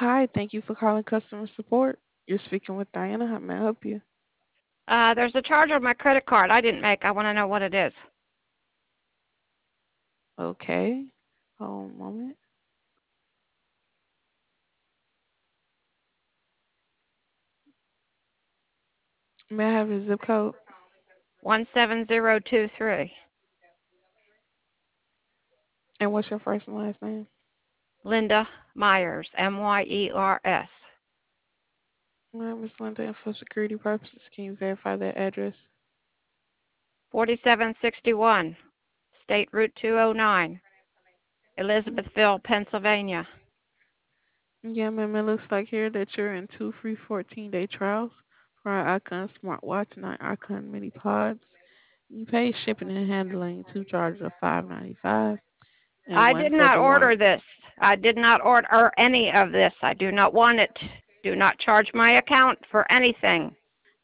Hi, thank you for calling customer support. You're speaking with Diana. How may I help you? There's a charge on my credit card I didn't make. I want to know what it is. Okay. Hold on a moment. May I have your zip code? 17023. And what's your first and last name? Linda Myers, Myers. All right, Miss Linda, and for security purposes, can you verify that address? 4761, State Route 209, Elizabethville, Pennsylvania. Yeah, ma'am, it looks like here that you're in two free 14-day trials for our Icon smartwatch and our Icon mini pods. You pay shipping and handling, two charges of $5.95 and I one did for not the warrant. order this. I did not order any of this. I do not want it. Do not charge my account for anything.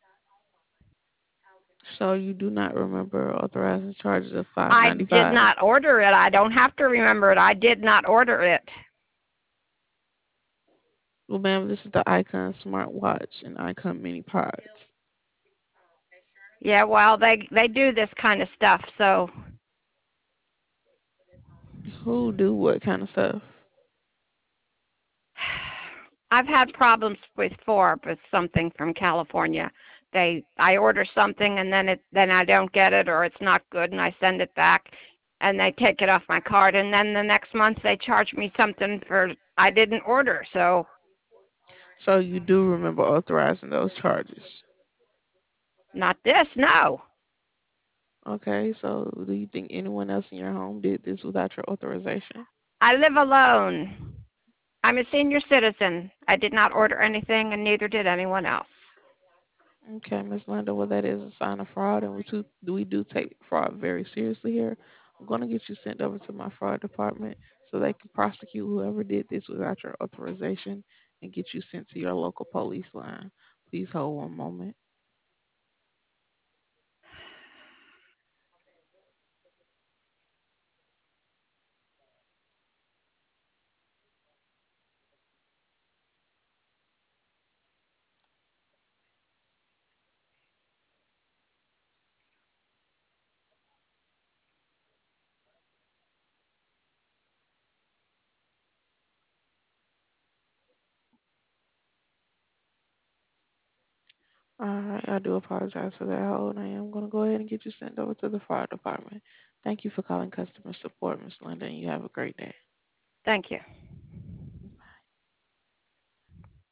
So you do not remember authorizing charges of I did 5.95. not order it. I don't have to remember it. I did not order it. Well, ma'am, this is the Icon smartwatch and Icon mini pods. Yeah, well, they do this kind of stuff, so Who do what kind of stuff? I've had problems before with something from California. I order something and then I don't get it or it's not good and I send it back and they take it off my card and then the next month they charge me something for I didn't order. So So you do remember authorizing those charges. not this, no. Okay, so do you think anyone else in your home did this without your authorization? I live alone. I'm a senior citizen. I did not order anything and neither did anyone else. Okay, Miss Linda, well, that is a sign of fraud, and we do take fraud very seriously here. I'm going to get you sent over to my fraud department so they can prosecute whoever did this without your authorization and get you sent to your local police line. Please hold one moment. All right, I do apologize for that hold. I am going to go ahead and get you sent over to the fire department. Thank you for calling customer support, Miss Linda, and you have a great day. Thank you.